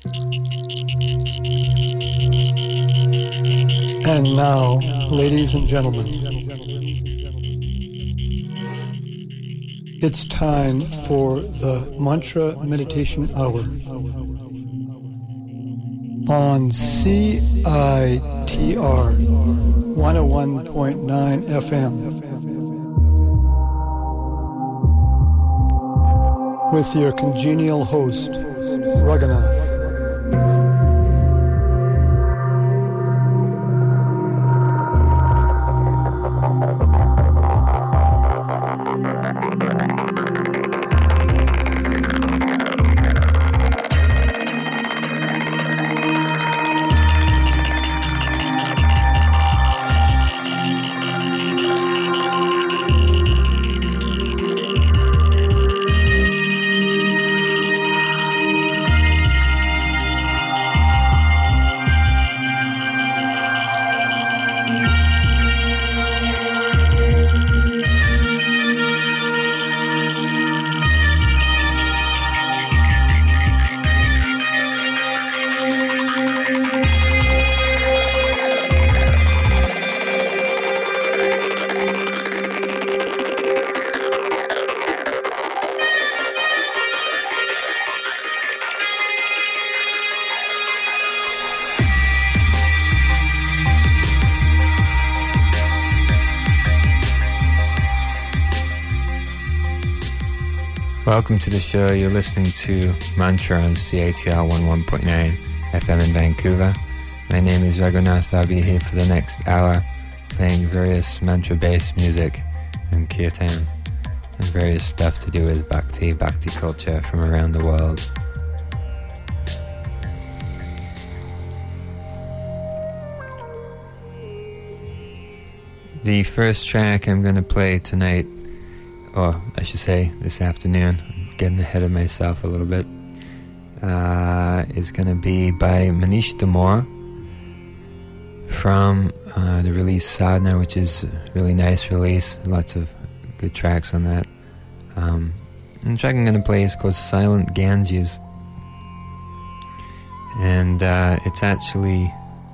And now, ladies and gentlemen, it's time for the Mantra Meditation Hour on CITR 101.9 FM with your congenial host, Raghunath. Welcome to the show. You're listening to Mantra on CITR 11.9 FM in Vancouver. My name is Raghunath. I'll be here for the next hour playing various mantra-based music and kirtan and various stuff to do with bhakti culture from around the world. The first track I'm going to play tonight, or I should say this afternoon, I'm getting ahead of myself a little bit, is going to be by Manish Damore from the release Sadhana, which is a really nice release, lots of good tracks on that. And the track I'm going to play is called Silent Ganges, and it's actually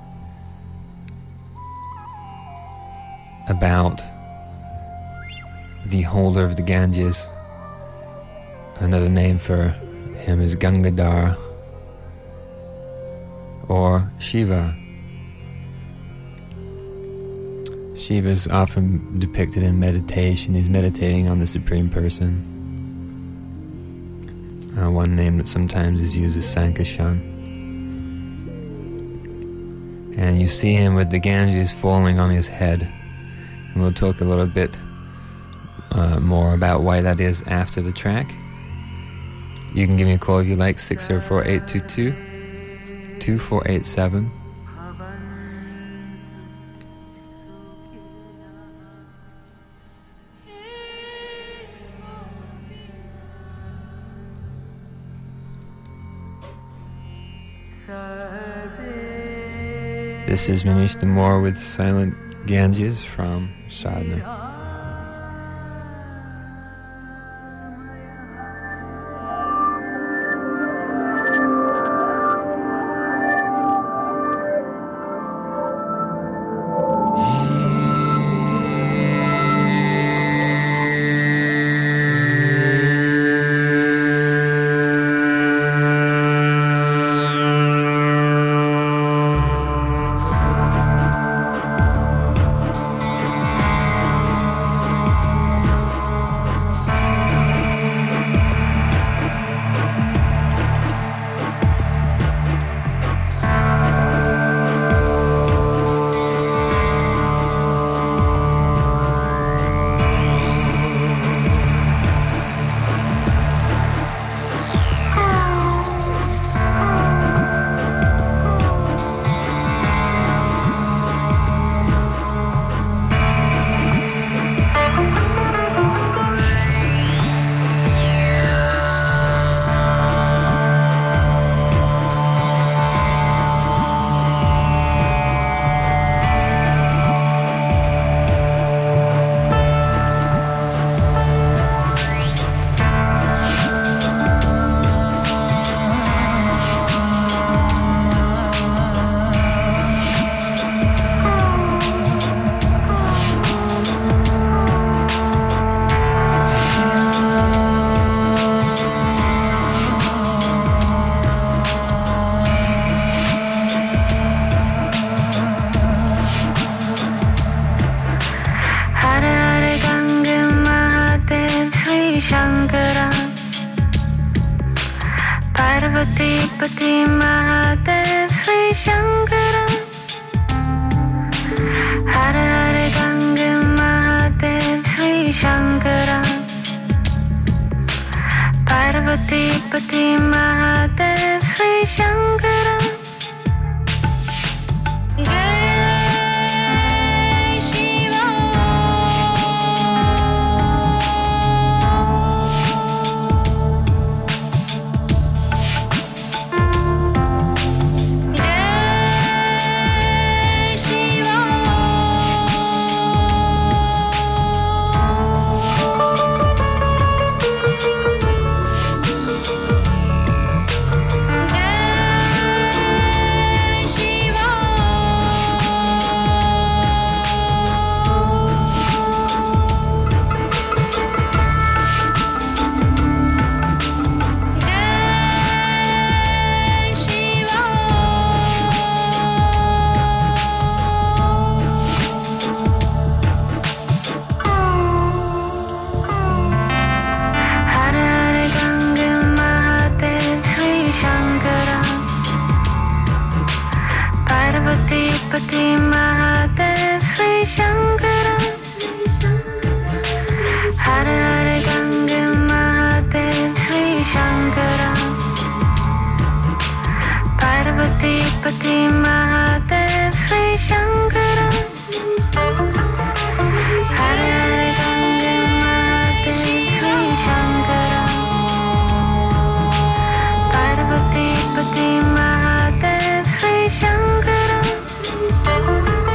about the holder of the Ganges. Another name for him is Gangadhar or Shiva. Shiva is often depicted in meditation. He's meditating on the Supreme Person. One name that sometimes is used is Sankashan. And you see him with the Ganges falling on his head. And we'll talk a little bit more about why that is after the track. You can give me a call if you like, 604-822-2487. This is Manish Damore with Silent Ganges from Sadhana. Parvati Pati Mahadev Sri Shankara Hare Hare Ganga Mahadev Sri Shankara Parvati Pati Mahadev Sri Shankara Jai Shiva Jai Shiva Pati Mahadev Sri Shankara Hare Hare Ganga Mahadev Sri Shankara Parvati Pati Mahadev Sri Shankara Hare Hare Ganga Mahadev Sri Shankara Parvati Pati Mahadev Sri Shankara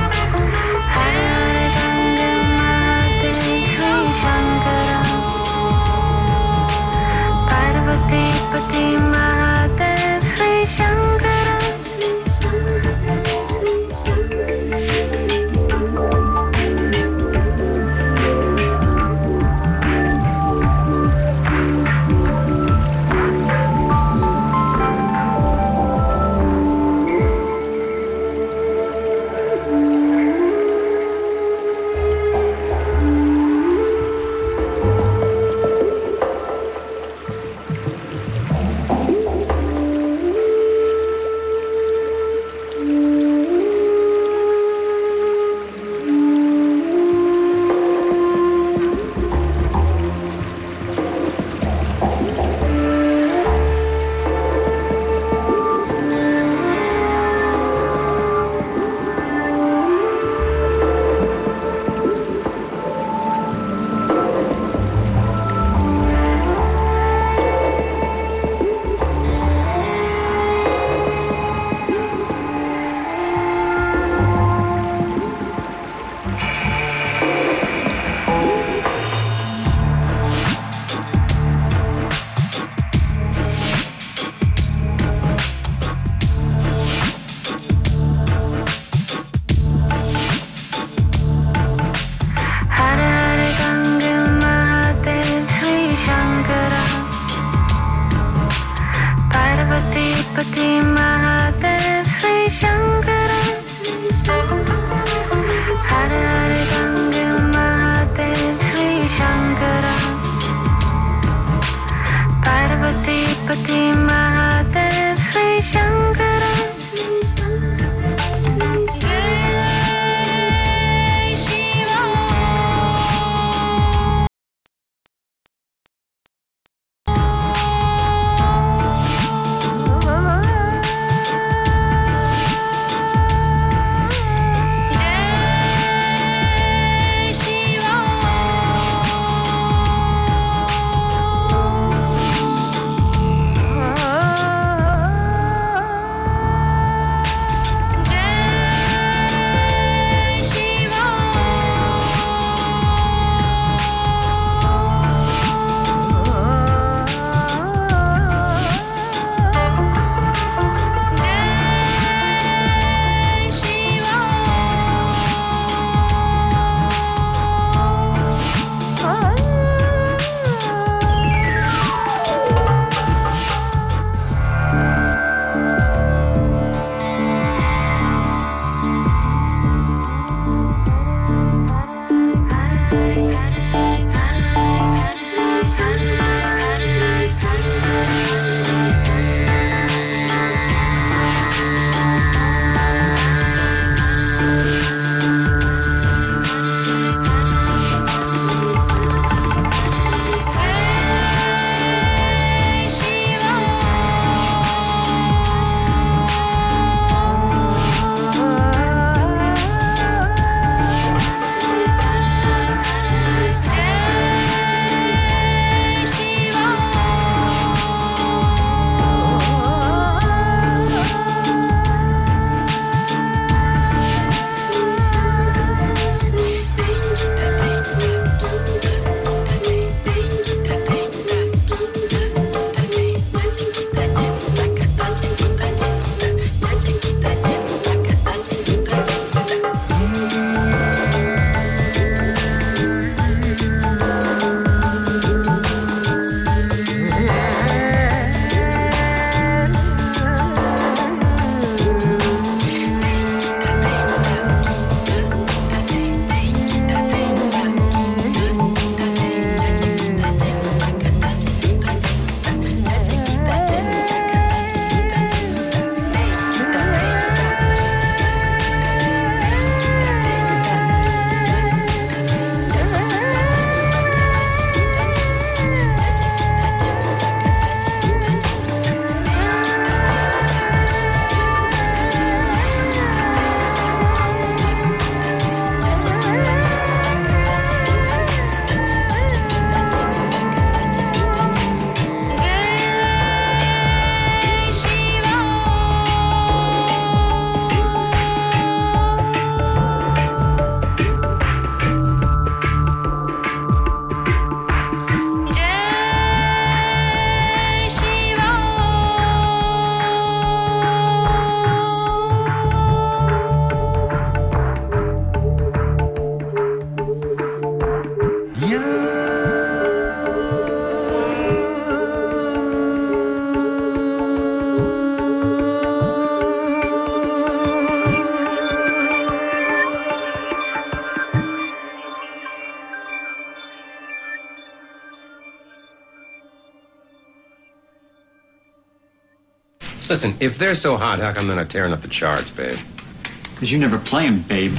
Listen, if they're so hot, how come they're not tearing up the charts, babe? Because you never play 'em, babe.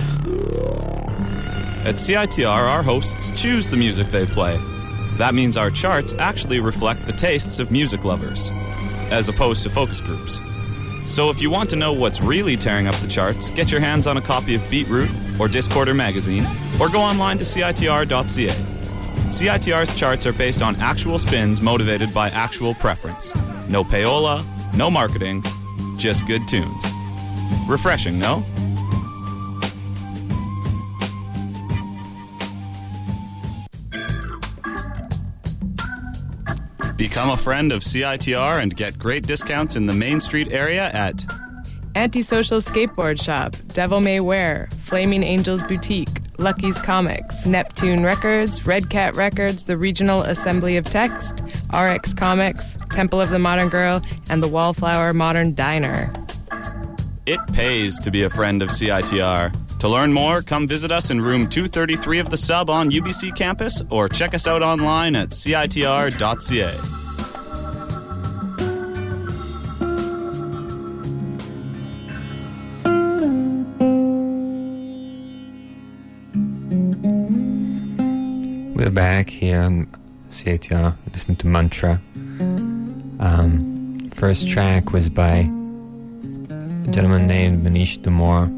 At CITR, our hosts choose the music they play. That means our charts actually reflect the tastes of music lovers, as opposed to focus groups. So if you want to know what's really tearing up the charts, get your hands on a copy of Beatroot or Discorder magazine, or go online to CITR.ca. CITR's charts are based on actual spins motivated by actual preference. No payola, no marketing, just good tunes. Refreshing, no? Become a friend of CITR and get great discounts in the Main Street area at Antisocial Skateboard Shop, Devil May Wear, Flaming Angels Boutique, Lucky's Comics, Neptune Records, Red Cat Records, the Regional Assembly of Text, RX Comics, Temple of the Modern Girl, and the Wallflower Modern Diner. It pays to be a friend of CITR. To learn more, come visit us in room 233 of the Sub on UBC campus or check us out online at CITR.ca. We're back here on CITR, listening to Mantra. First track was by a gentleman named Manish Damore,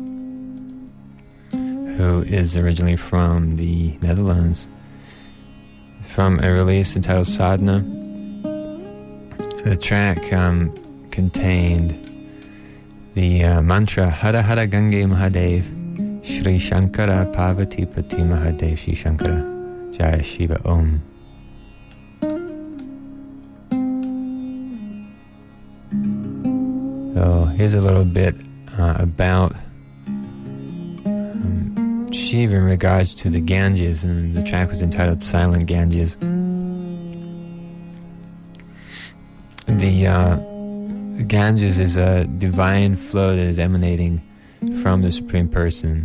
who is originally from the Netherlands, from a release entitled Sadhana. The track contained the mantra Hara Hara Gange Mahadev Shri Shankara Parvati Pati Mahadev Shri Shankara Jaya Shiva Om. So here's a little bit about Shiva in regards to the Ganges, and the track was entitled Silent Ganges. The Ganges is a divine flow that is emanating from the Supreme Person,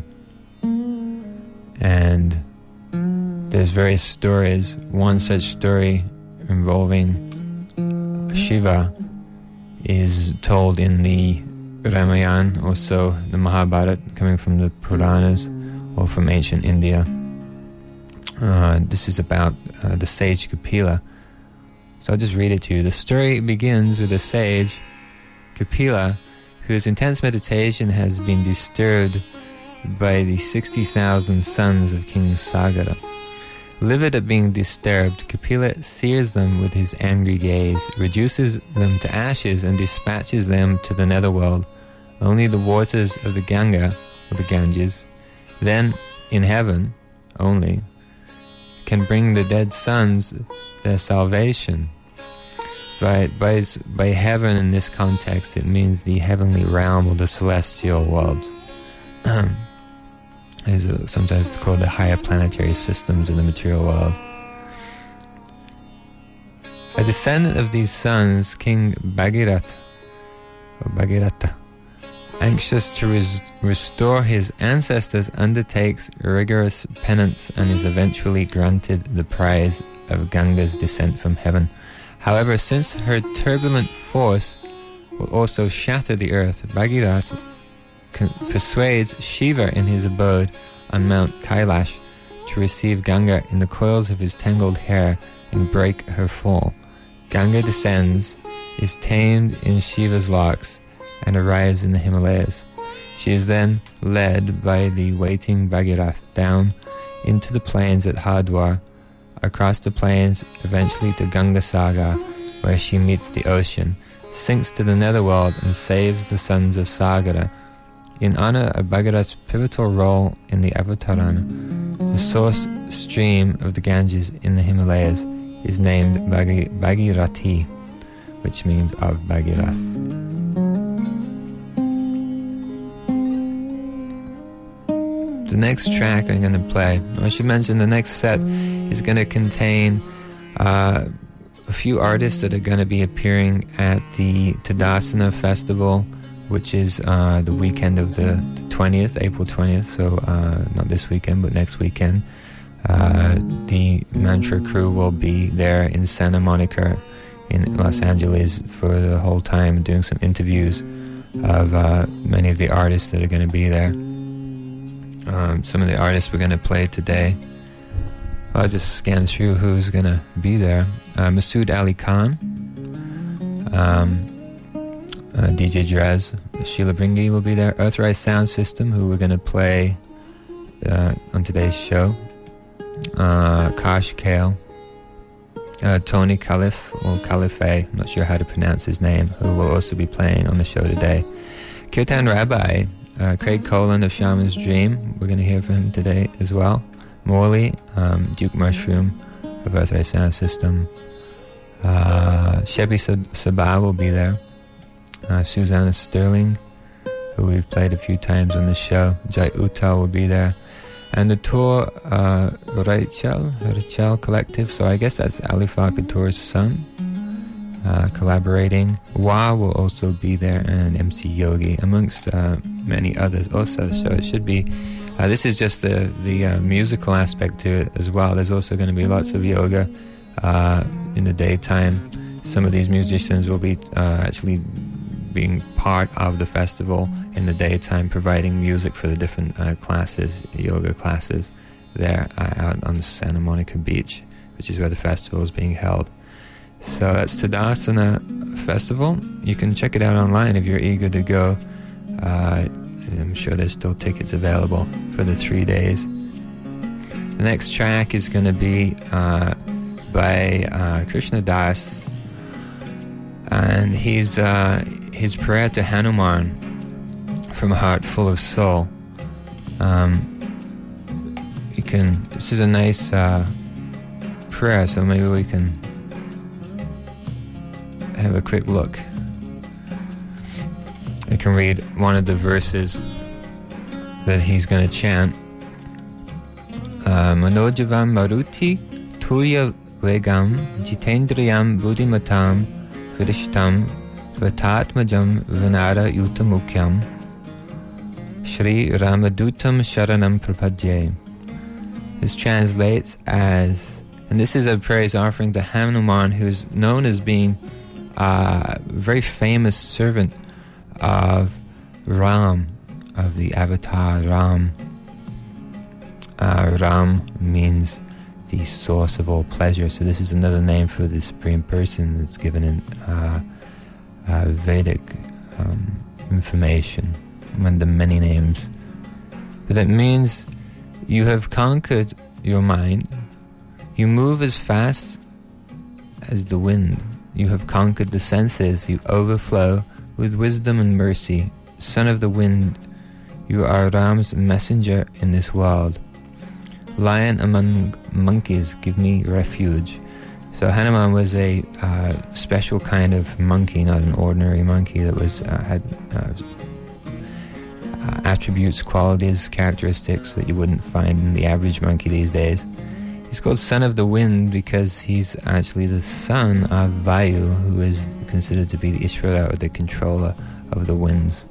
and there's various stories. One such story involving Shiva is told in the Ramayana, also the Mahabharata, coming from the Puranas or from ancient India. This is about the sage Kapila. So I'll just read it to you. The story begins with the sage Kapila, whose intense meditation has been disturbed by the 60,000 sons of King Sagara. Livid at being disturbed, Kapila sears them with his angry gaze, reduces them to ashes, and dispatches them to the netherworld. Only the waters of the Ganga, or the Ganges, then in heaven only, can bring the dead sons their salvation. By heaven in this context, it means the heavenly realm or the celestial worlds. Is sometimes called the higher planetary systems of the material world. A descendant of these sons, King Bhagirath, anxious to restore his ancestors, undertakes rigorous penance and is eventually granted the prize of Ganga's descent from heaven. However, since her turbulent force will also shatter the earth, Bhagirath persuades Shiva in his abode on Mount Kailash to receive Ganga in the coils of his tangled hair and break her fall. Ganga descends, is tamed in Shiva's locks, and arrives in the Himalayas. She is then led by the waiting Bhagirath down into the plains at Hardwar, across the plains, eventually to Gangasagar, where she meets the ocean, sinks to the netherworld, and saves the sons of Sagara. In honor of Bhagirath's pivotal role in the Avatarana, the source stream of the Ganges in the Himalayas is named Bhagirathi, which means of Bhagirath. The next track I'm going to play, I should mention the next set is going to contain a few artists that are going to be appearing at the Tadasana Festival, which is the weekend of the 20th, April 20th, so not this weekend, but next weekend. The Mantra crew will be there in Santa Monica in Los Angeles for the whole time, doing some interviews of many of the artists that are going to be there. Some of the artists we're going to play today. I'll just scan through who's going to be there. Masood Ali Khan, DJ Drez, Sheila Bringy will be there. Earthrise Sound System, who we're going to play on today's show. Kash Kale, Tony Calif, or Calife, I'm not sure how to pronounce his name, who will also be playing on the show today. Kirtan Rabbi, Craig Colan of Shaman's Dream, we're going to hear from him today as well. Morley, Duke Mushroom of Earthrise Sound System. Shebi Sabah will be there. Susanna Sterling, who we've played a few times on the show. Jai Uttal will be there. And the tour, Rachel Collective, so I guess that's Alifa Couture's son, collaborating. Wa will also be there, and MC Yogi, amongst many others also. So it should be, this is just the musical aspect to it as well. There's also going to be lots of yoga in the daytime. Some of these musicians will be actually being part of the festival in the daytime, providing music for the different classes, yoga classes there out on Santa Monica Beach, which is where the festival is being held. So that's Tadasana Festival. You can check it out online if you're eager to go. I'm sure there's still tickets available for the 3 days. The next track is going to be by Krishna Das, and his prayer to Hanuman from a heart full of soul. This is a nice prayer, so maybe we can have a quick look. I can read one of the verses that he's going to chant. Manojavam Maruti Turya Vegam Jitendriyam Buddhimatam Vidishtam Vatatmajam Vanara Yutamukyam Shri Ramadutam Sharanam Prapadye. This translates as, and this is a praise offering to Hanuman, who's known as being a very famous servant of Ram, of the avatar Ram. Ram means the source of all pleasure, so this is another name for the Supreme Person that's given in Vedic information, one of the many names. But that means you have conquered your mind, you move as fast as the wind, you have conquered the senses, you overflow with wisdom and mercy. Son of the wind, you are Ram's messenger in this world. Lion among monkeys, give me refuge. So Hanuman was a special kind of monkey, not an ordinary monkey that was had attributes, qualities, characteristics that you wouldn't find in the average monkey these days. He's called Son of the Wind because he's actually the son of Vayu, who is considered to be the Ishvara, or the controller of the winds.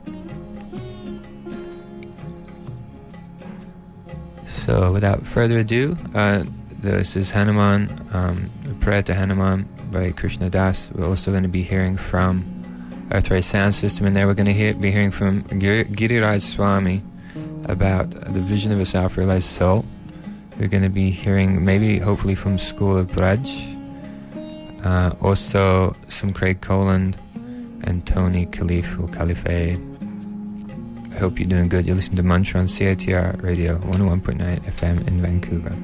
So without further ado, this is Hanuman, a prayer to Hanuman by Krishna Das. We're also going to be hearing from Earthrise Sound System, and there we're going to be hearing from Giriraj Swami about the vision of a self-realized soul. We're going to be hearing, maybe, hopefully, from School of Braj. Also, some Craig Coland and Tony Calif or Calife. I hope you're doing good. You're listening to Mantra on CITR Radio 101.9 FM in Vancouver.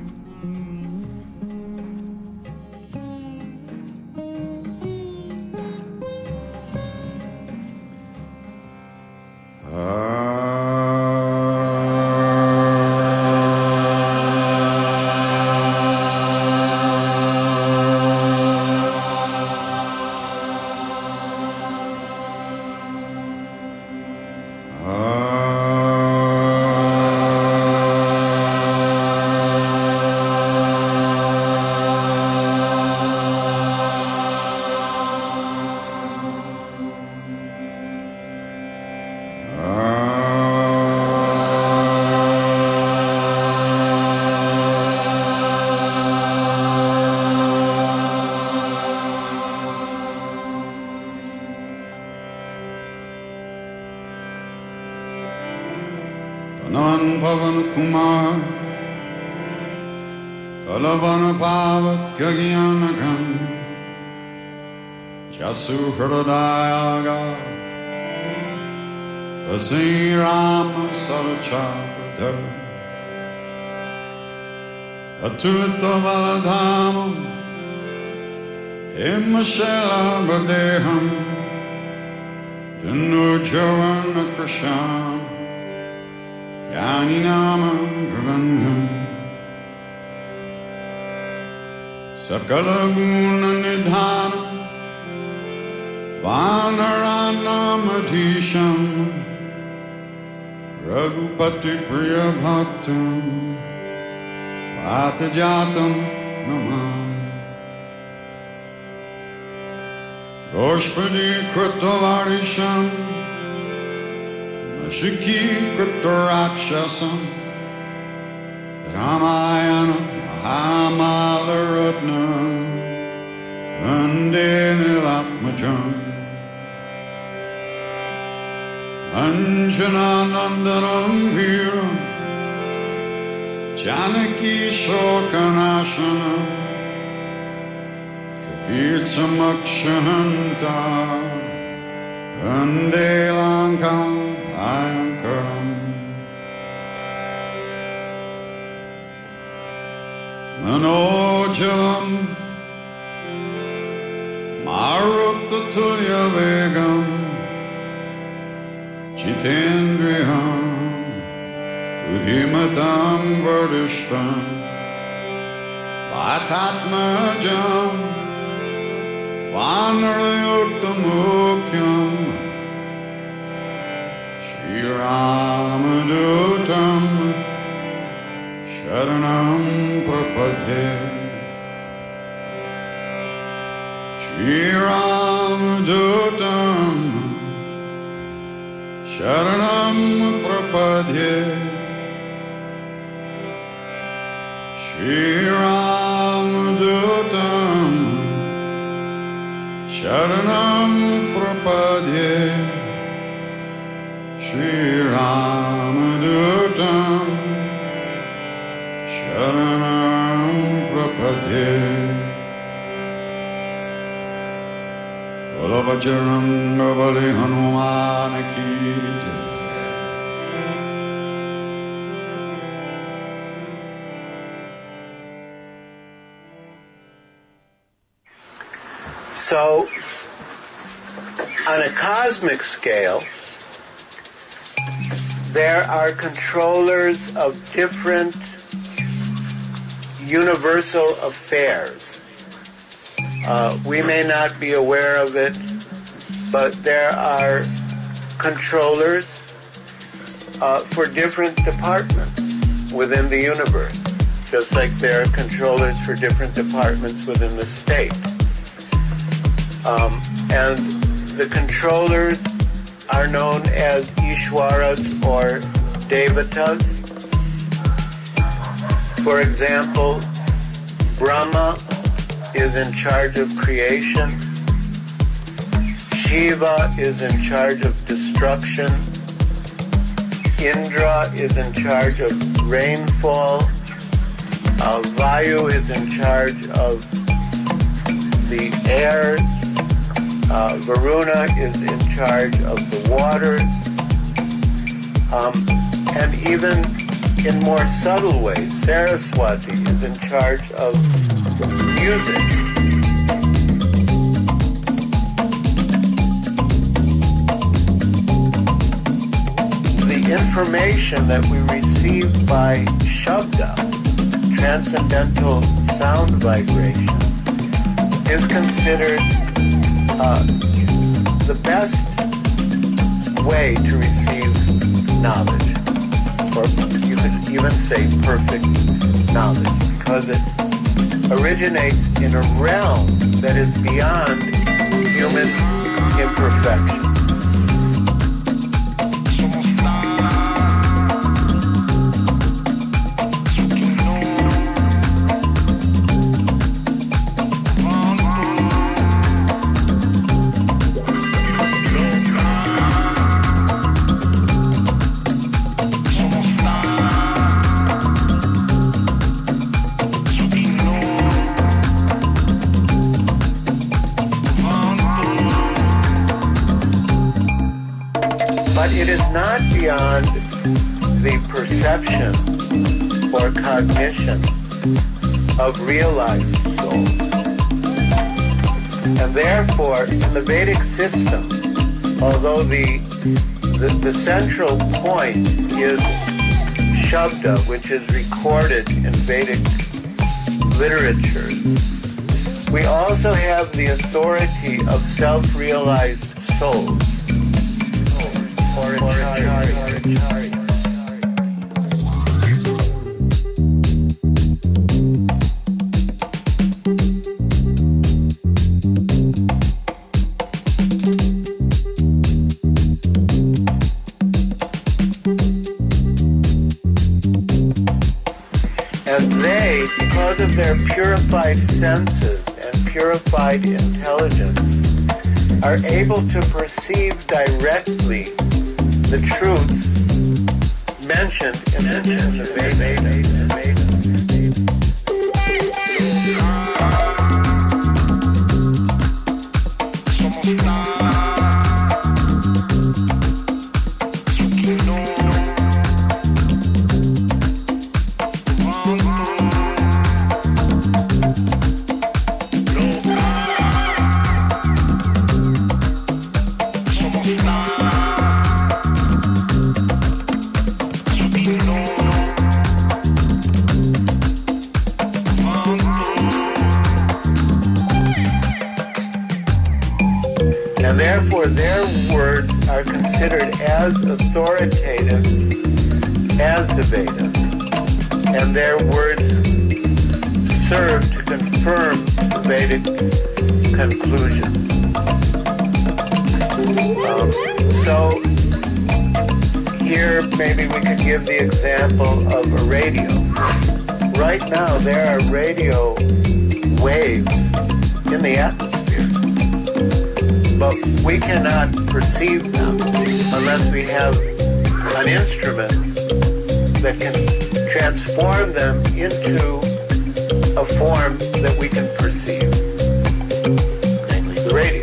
Anan Pavan Kumar Kalavana Pavat Kagyanakam Jasu Hridadayaga Vasi Rama Sarachapradar Atulita Valadhamam Himashela Bardeham Janurjavana Krishan Yani Nama Pravannam Sakala Guna Nidhanam Vanaranamathisham Raghupati Priya Bhaktam Vatajatam Namah Goshpadi Kritavarisham Mashiki Kritarakshasam Ramayana Mahamalarutnam Vande Nilatmajam Anjananandanam Viram Janaki Shokanashanam Kabir Samakshahanta Vande Lankam Bhayankaram Manojam Maruttatulya Vegam Jitendriyam Udhimatam Vardishtam Vatatmajam Vanarayuttamukyam Shri Ramadutam Sharanam Prapadhe Shri Ramadutam Sharanam Prapadhe Shri Ramadutam Sharanam Prapadhe Shri Ramadutam Sharanam Prapadhe Bola Bajranga Bali Hanuman Ki Jai. So, on a cosmic scale, there are controllers of different universal affairs. We may not be aware of it, but there are controllers for different departments within the universe, just like there are controllers for different departments within the state. And the controllers are known as Ishwaras or Devatas. For example, Brahma is in charge of creation. Shiva is in charge of destruction. Indra is in charge of rainfall. Vayu is in charge of the air. Varuna is in charge of the water. And even in more subtle ways, Saraswati is in charge of music. The information that we receive by Shabda, transcendental sound vibration, is considered the best way to receive knowledge, or you could even say perfect knowledge, because it originates in a realm that is beyond human imperfection. But it is not beyond the perception or cognition of realized souls. And therefore, in the Vedic system, although the central point is Shabda, which is recorded in Vedic literature, we also have the authority of self-realized souls. Or Acharya. And they, because of their purified senses and purified intelligence, are able to perceive directly the truths mentioned in the Veda. And therefore their words are considered as authoritative as the Veda, and their words serve to confirm the Vedic conclusions. So here maybe we could give the example of a radio. Right now there are radio waves in the atmosphere, but we cannot perceive them unless we have an instrument that can transform them into a form that we can perceive, namely the radio.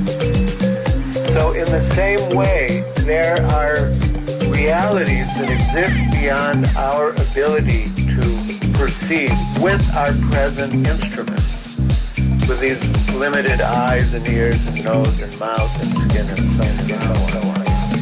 So in the same way, there are realities that exist beyond our ability to perceive with our present instruments, with these limited eyes and ears and nose and mouth and skin and so on and so on.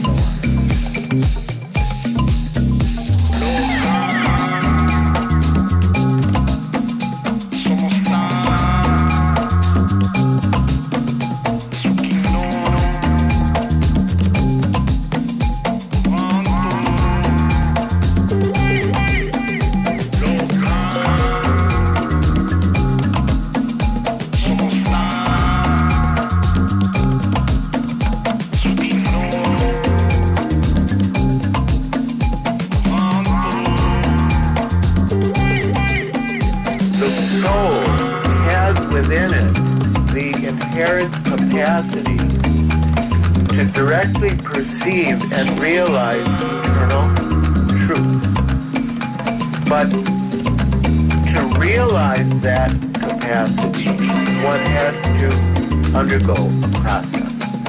Within it the inherent capacity to directly perceive and realize eternal truth. But to realize that capacity, one has to undergo a process.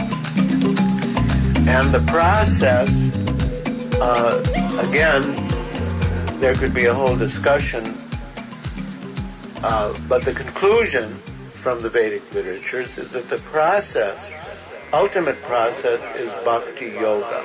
And the process, again, there could be a whole discussion, but the conclusion from the Vedic literatures is that the process, ultimate process, is bhakti yoga.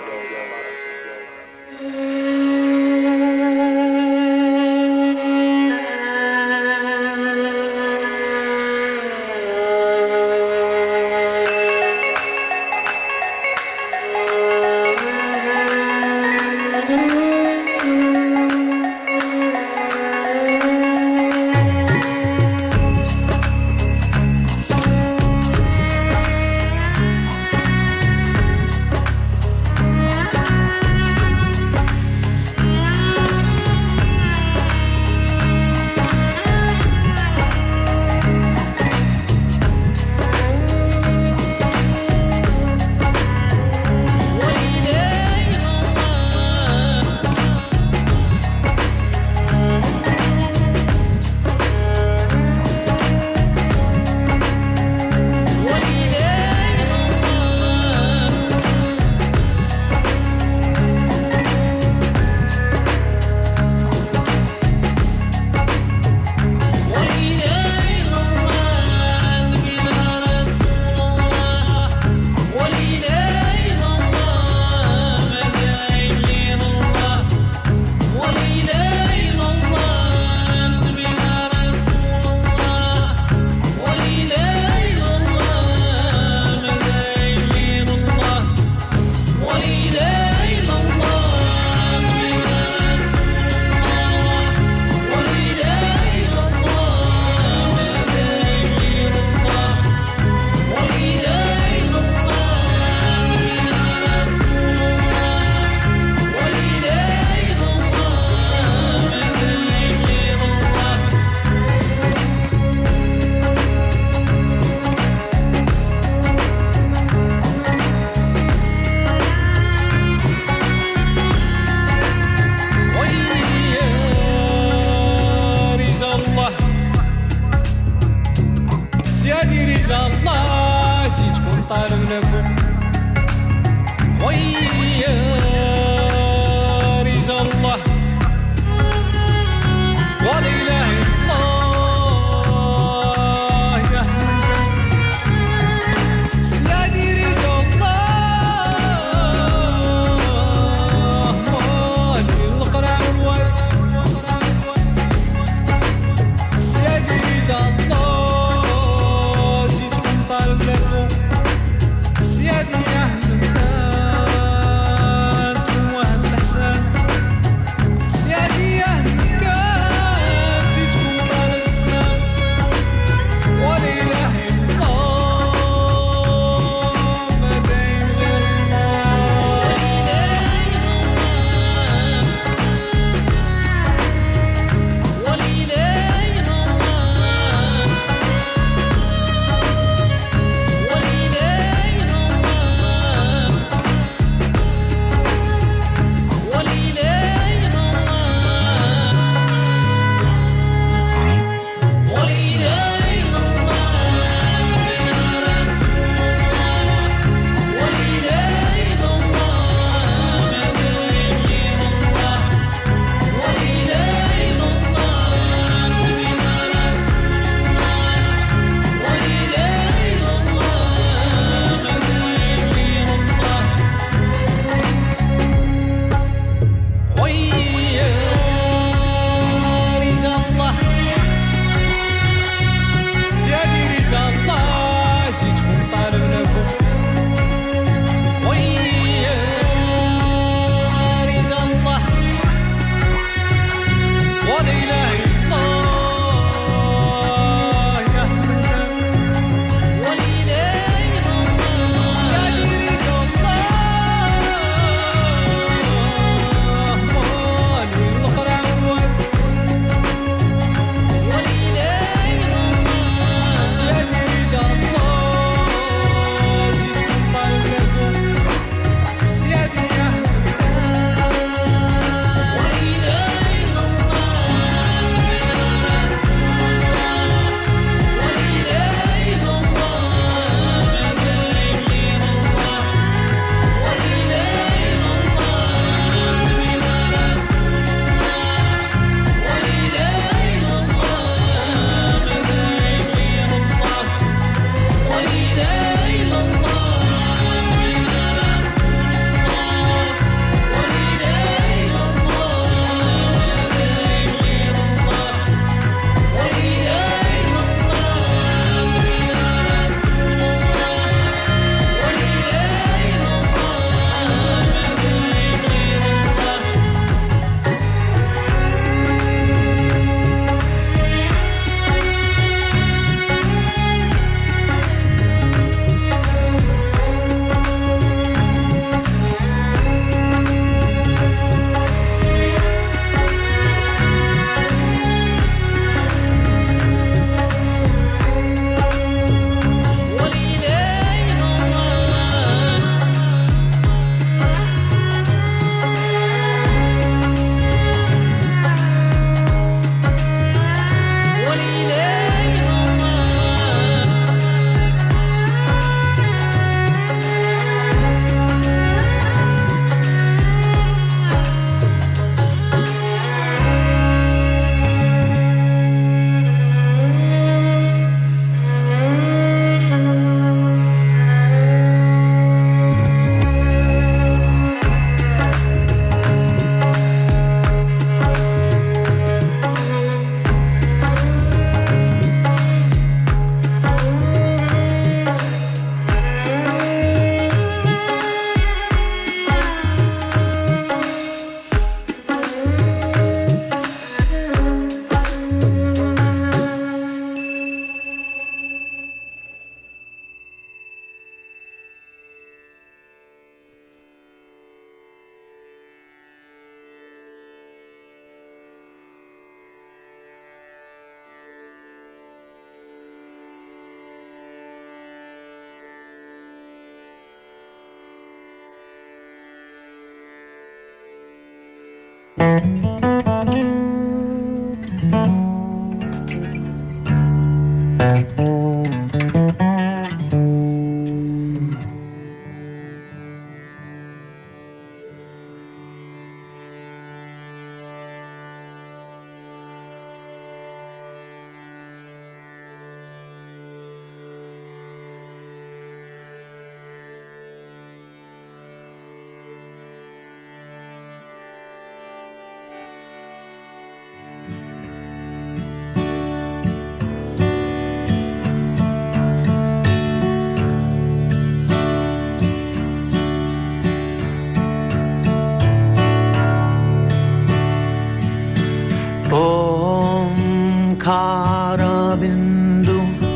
ओंकारबिंदु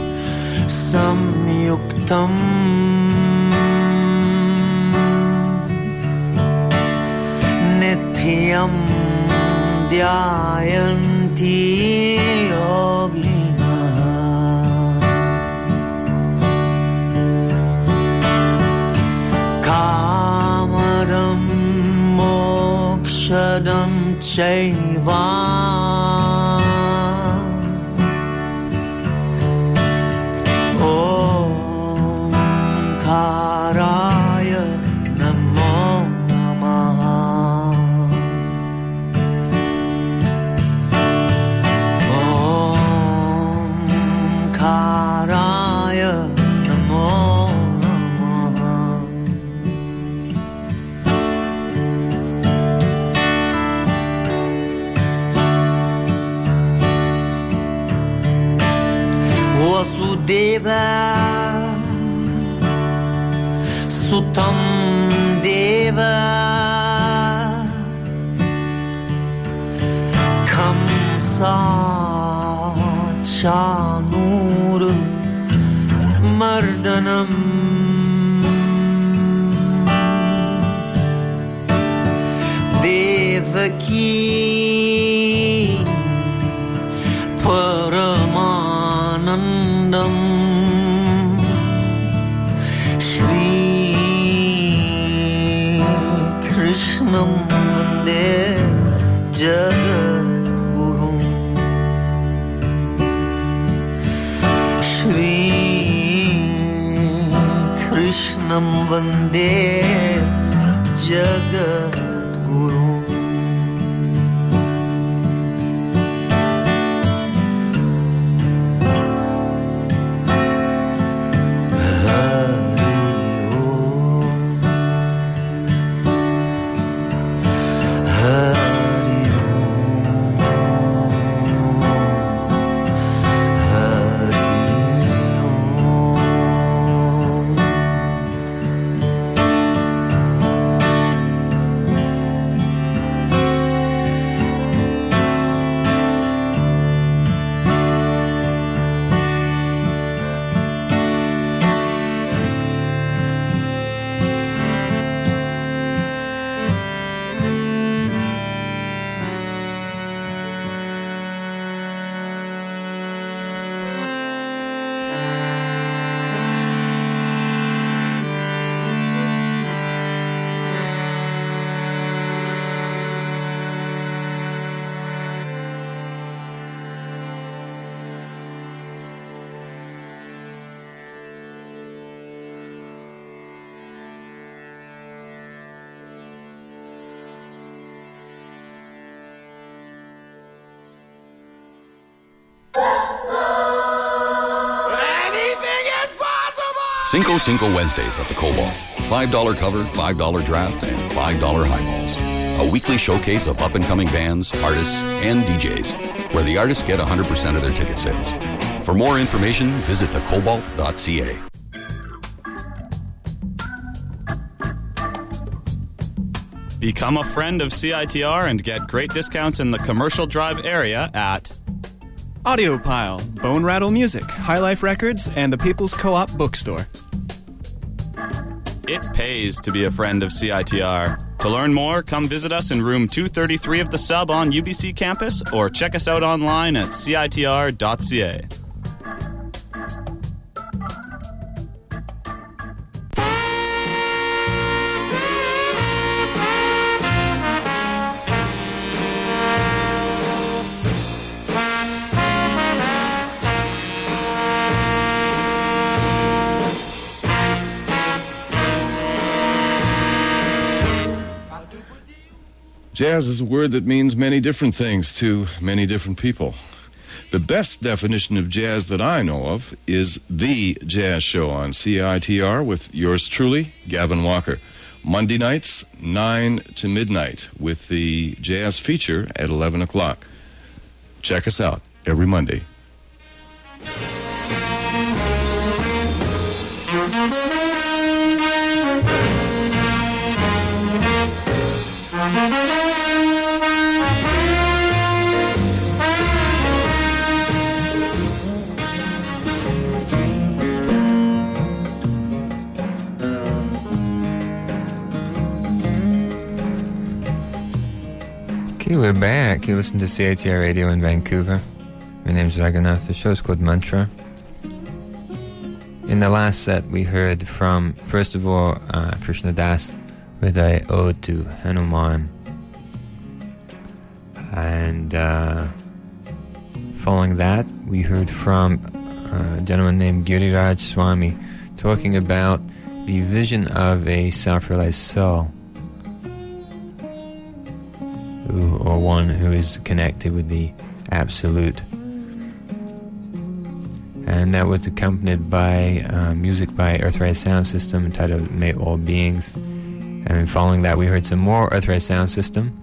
संयुक्तम् नित्यं ध्यायन्ति योगिनः कामदं मोक्षदं चैव ओंकाराय नमो नमः ओंकाराय नमो नमः वसुदेव सुतं देव कंसाचानूर मर्दनम् देवकी परमानन्दम् कृष्णं वन्दे जगद्गुरुं श्रीकृष्णं वन्दे जगद्गुरुम् Cinco Cinco Wednesdays at the Cobalt. $5 cover, $5 draft, and $5 highballs. A weekly showcase of up-and-coming bands, artists, and DJs, where the artists get 100% of their ticket sales. For more information, visit thecobalt.ca. Become a friend of CITR and get great discounts in the Commercial Drive area at Audiopile, Bone Rattle Music, High Life Records, and the People's Co-op Bookstore. It pays to be a friend of CITR. To learn more, come visit us in room 233 of the Sub on UBC campus or check us out online at citr.ca. Jazz is a word that means many different things to many different people. The best definition of jazz that I know of is The Jazz Show on CITR with yours truly, Gavin Walker. Monday nights, 9 to midnight, with the jazz feature at 11 o'clock. Check us out every Monday. Okay, we're back. You listen to CITR Radio in Vancouver. My name's Raghunath. The show's called Mantra. In the last set, we heard from, first of all, Krishna Das with a ode to Hanuman. And following that, we heard from a gentleman named Giriraj Swami talking about the vision of a self-realized soul, or one who is connected with the Absolute. And that was accompanied by music by Earthrise Sound System entitled May All Beings. And then following that, we heard some more Earthrise Sound System.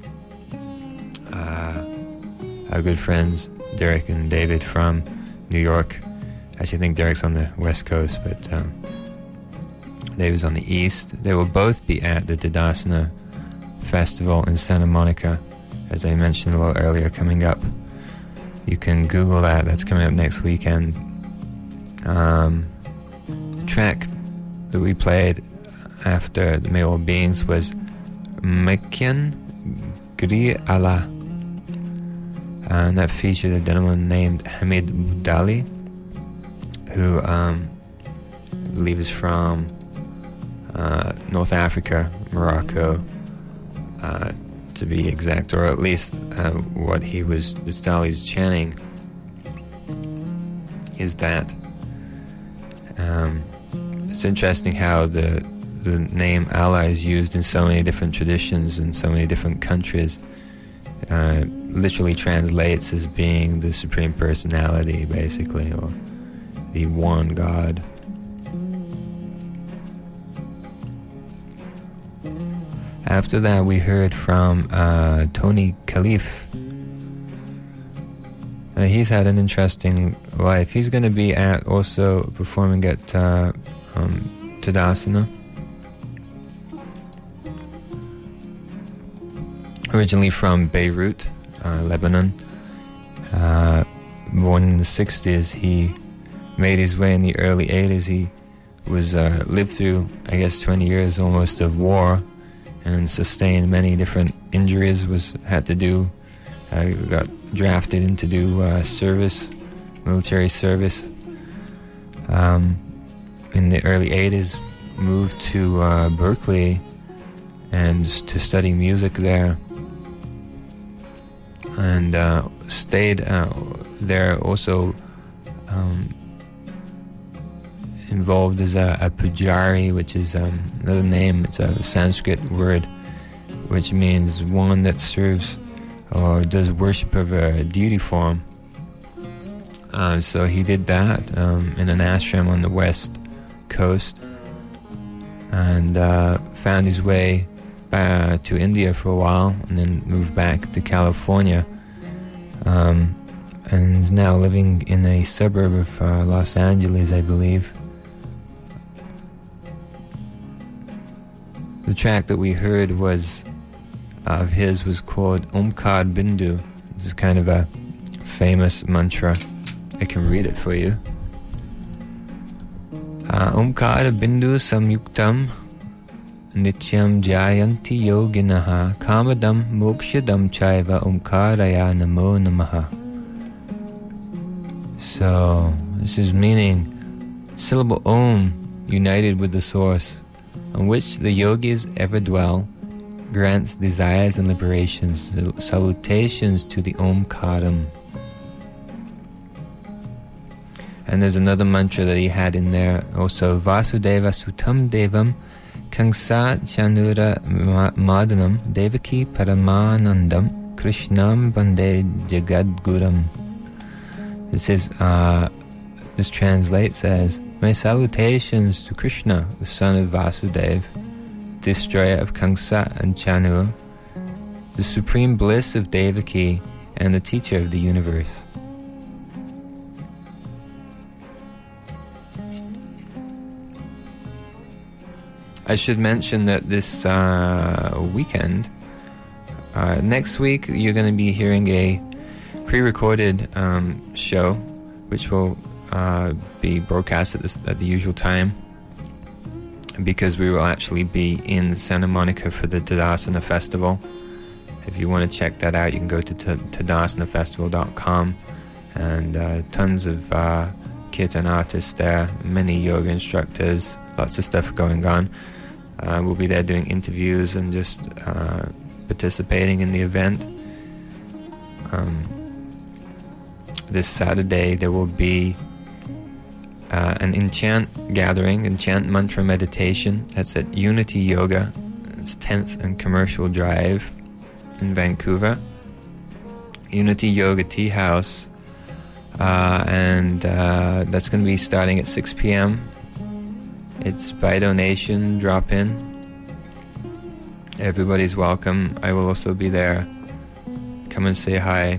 Our good friends Derek and David from New York. Actually, I think Derek's on the West Coast, but David's on the East. They will both be at the Tadasana Festival in Santa Monica, as I mentioned a little earlier, coming up. You can Google that. That's coming up next weekend. The track that we played after the May All Beings was Mekyan Gri Allah, and that featured a gentleman named Hamid Boudali, who I believe is from North Africa, Morocco, to be exact, or at least what he was, the style he's chanting is that. It's interesting how the name Allah is used in so many different traditions in so many different countries. Literally translates as being the Supreme Personality, basically, or the one God. After that, we heard from Tony Khalif. He's had an interesting life. He's going to be also performing at Tadasana. Originally from Beirut, Lebanon. Born in the 60s, he made his way in the early 80s. He was lived through, I guess, 20 years almost of war, and sustained many different injuries. Got drafted in to do military service. In the early 80s, moved to Berkeley and to study music there, and stayed there also, involved as a pujari, which is another name. It's a Sanskrit word which means one that serves or does worship of a deity form. So he did that in an ashram on the West Coast, and found his way back to India for a while, and then moved back to California, and is now living in a suburb of Los Angeles, I believe. The track that we heard was called Omkar Bindu. This is kind of a famous mantra. I can read it for you. Omkar Bindu Samyuktam Nityam Jayanti Yoginaha Kamadam Mokshadam Chaiva Omkaraya Namo Namaha. So, this is meaning syllable Om united with the source, on which the yogis ever dwell, grants desires and liberations. Salutations to the Omkaram. And there's another mantra that he had in there also. Vasudeva Sutam Devam Kangsa Chanura Madanam Devaki Paramanandam Krishnam Bande Jagadguram. This translates as, my salutations to Krishna, the son of Vasudeva, destroyer of Kangsa and Chanu, the supreme bliss of Devaki, and the teacher of the universe. I should mention that this weekend, next week, you're going to be hearing a pre-recorded show, which will be broadcast at the usual time, because we will actually be in Santa Monica for the Tadasana Festival. If you want to check that out, you can go to tadasanafestival.com, and tons of kirtan artists there, many yoga instructors, lots of stuff going on. We'll be there doing interviews and just participating in the event. This Saturday there will be an enchant gathering, enchant mantra meditation. That's at Unity Yoga. It's 10th and Commercial Drive in Vancouver. Unity Yoga Tea House. And that's going to be starting at 6 p.m. It's by donation, drop in. Everybody's welcome. I will also be there. Come and say hi.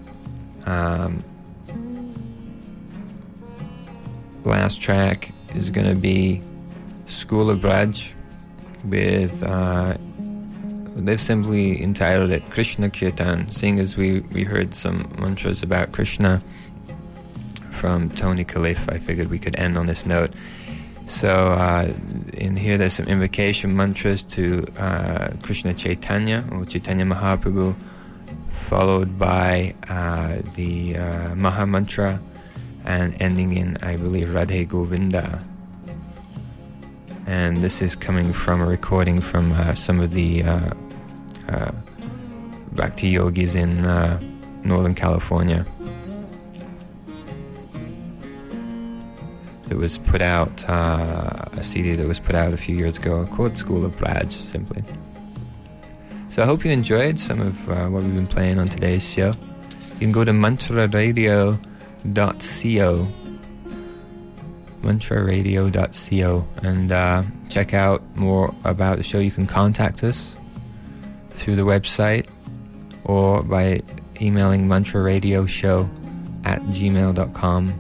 Last track is going to be School of Braj with, they've simply entitled it Krishna Kirtan, seeing as we heard some mantras about Krishna from Tony Khalif. I figured we could end on this note. So in here there's some invocation mantras to Krishna Chaitanya or Chaitanya Mahaprabhu, followed by the Maha Mantra, and ending in, I believe, Radhe Govinda. And this is coming from a recording from some of the Bhakti yogis in Northern California. It was put out, a CD that was put out a few years ago called School of Braj, simply. So I hope you enjoyed some of what we've been playing on today's show. You can go to mantraradio.co, mantraradio.co, and check out more about the show. You can contact us through the website or by emailing mantraradioshow@gmail.com.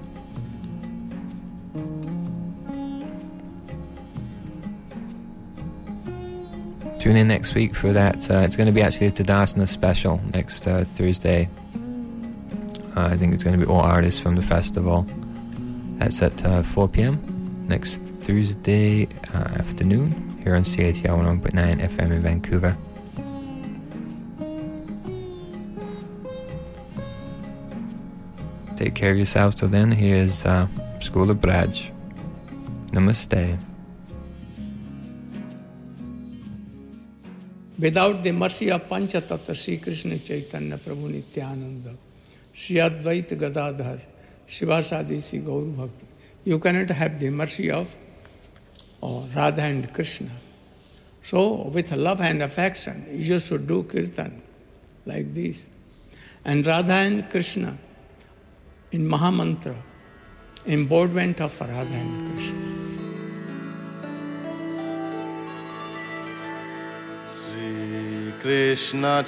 Tune in next week for that. It's going to be actually a Tadasana special next Thursday. I think it's going to be all artists from the festival. That's at 4 p.m. next Thursday afternoon here on CITR 101.9 FM in Vancouver. Take care of yourselves till then. Here's School of Braj. Namaste. Without the mercy of Panchatattva, Sri Krishna Chaitanya Prabhu Nityananda, Sri Advaita Gadadhar, Shivasadi Sri Gaur Bhakti, you cannot have the mercy of Radha and Krishna. So, with love and affection, you should do kirtan like this. And Radha and Krishna, in Mahamantra, embodiment of Radha and Krishna. Krishna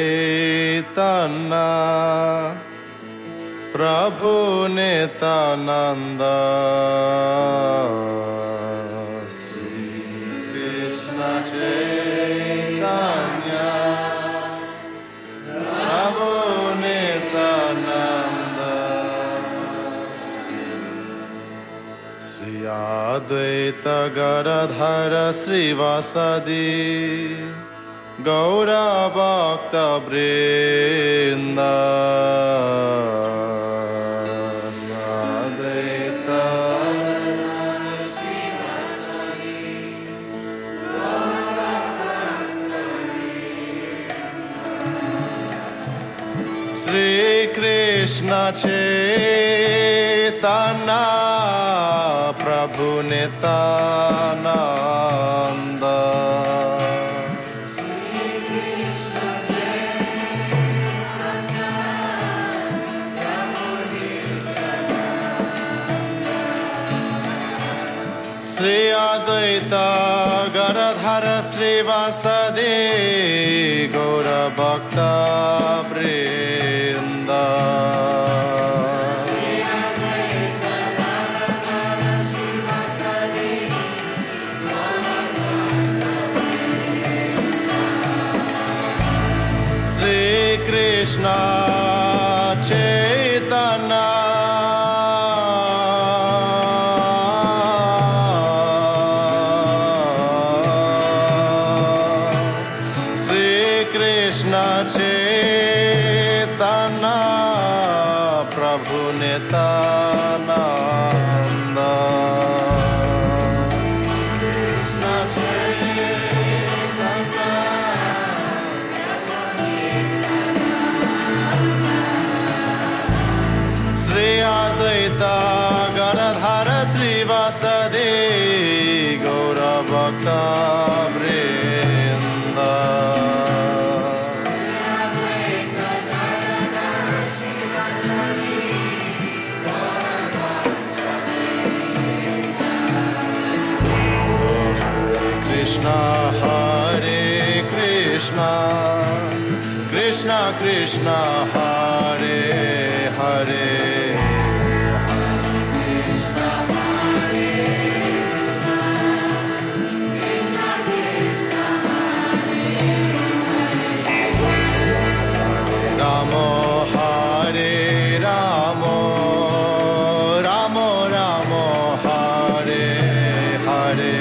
Chaitanya Prabhu Nityananda, Sri Krishna Chaitanya Prabhu Nityananda, Sri Advaita Gadadhara Srivasadi Gaura Bhakta Vrinda, Radhaita Sri Krishna Chaitanya Prabhu Nityananda, Ganadhar श्रीवासदे गौरभक्तवृन्द Shrikrishna Chaitanya Chetan Prabhu Nityanand Shri Advaita Ganadhar श्रीवासदे गौरभक्तवृन्द Krishna Hare Krishna Krishna Krishna Hare Hare Krishna Hare Krishna Krishna Hare Ramo Hare Ramo Ramo Ramo Hare Hare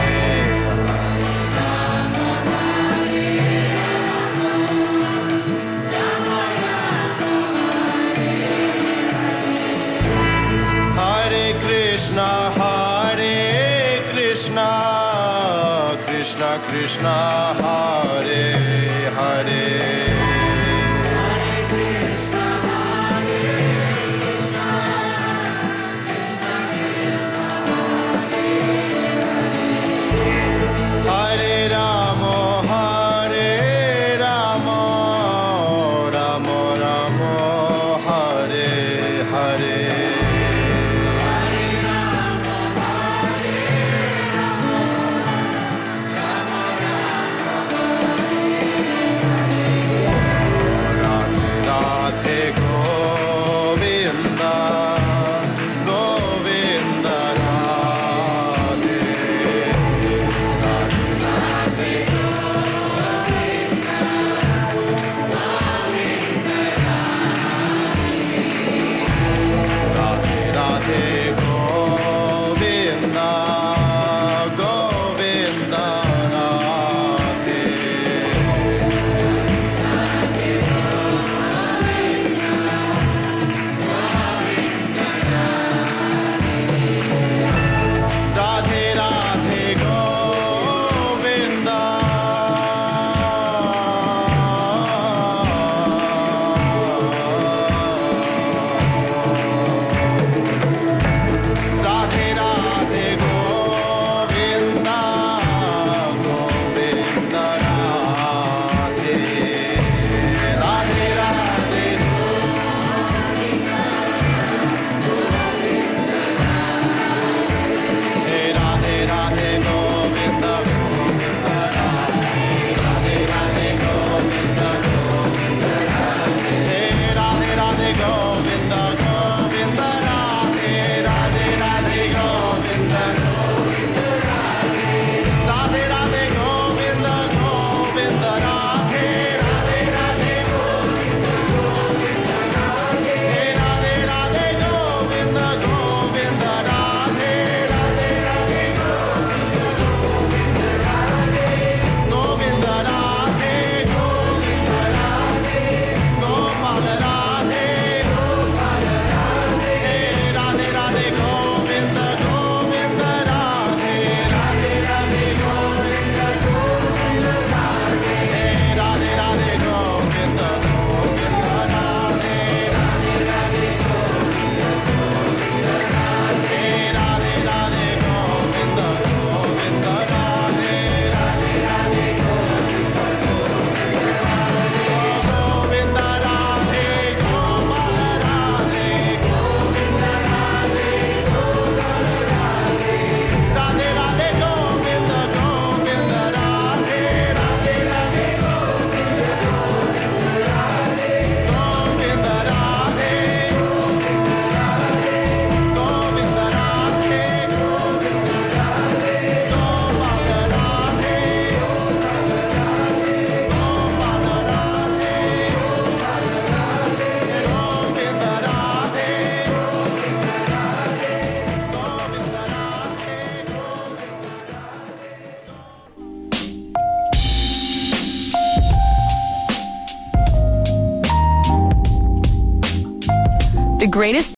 Krishna Krishna Hare Hare Hare Ramo Hare Ramo Ramo Ramo Hare Hare greatest